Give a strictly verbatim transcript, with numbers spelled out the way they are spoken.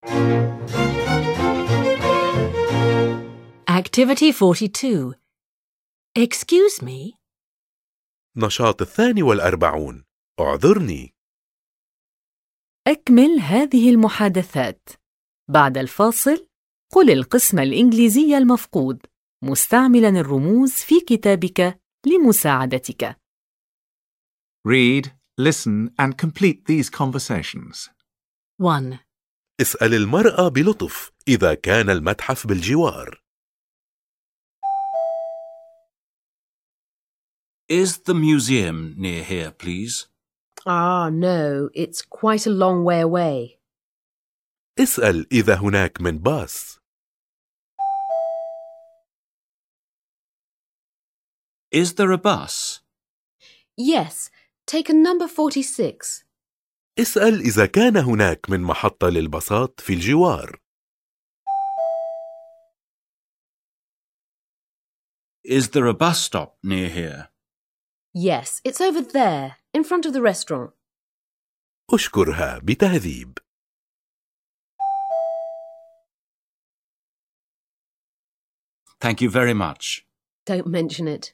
Activity forty-two. Excuse me. نشاط الثاني والأربعون. اعذرني. أكمل هذه المحادثات. بعد الفاصل قل القسم الإنجليزي المفقود مستعملاً الرموز في كتابك لمساعدتك. Read, listen and complete these conversations. one. اسأل المرأة بلطف إذا كان المتحف بالجوار. Is the museum near here, please? Ah, no, it's quite a long way away. اسأل إذا هناك من باص. Is there a bus? Yes, take a number forty-six. اسأل إذا كان هناك من محطة للباصات في الجوار. Is there a bus stop near here? Yes, it's over there, in front of the restaurant. أشكرها بتهذيب. Thank you very much. Don't mention it.